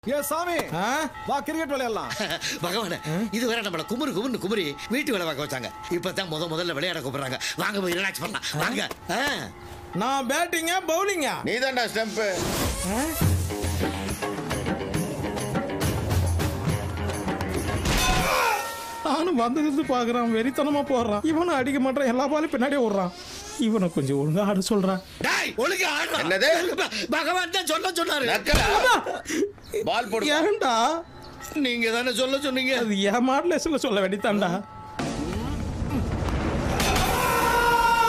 ஏ சாமி வா கிரிக்கெட் விளையாடலாம். பகவானே இதுவரை நம்மள குமுறி வீட்டு வேலை பார்க்க வச்சாங்க. இப்பதான் முதல்ல விளையாட கூப்பிடுறாங்க. வாங்க போய் ரிலாக்ஸ் பண்ணலாம் வாங்க. நான் பேட்டிங்கா பவுலிங்கா? நீதான்டா ஸ்டம்ப். நானும் வந்து பாக்குறான், வெறித்தனமா போடுறான். இவனும் அடிக்க மாட்டான், எல்லா பாலும் பின்னாடியே ஓடுறான். இவனை கொஞ்சம் ஒழுங்கா ஆட சொல்றான். ஒழுங்கா ஆடுறா. என்னது? பகவான் தான் சொல்ல சொன்னாரு. பால் போடு. ஏன்டா? நீங்க தானே சொல்ல சொன்னீங்க. அது ஏன் மாடலேஸ்ல சொல்ல வேண்டியதான்டா.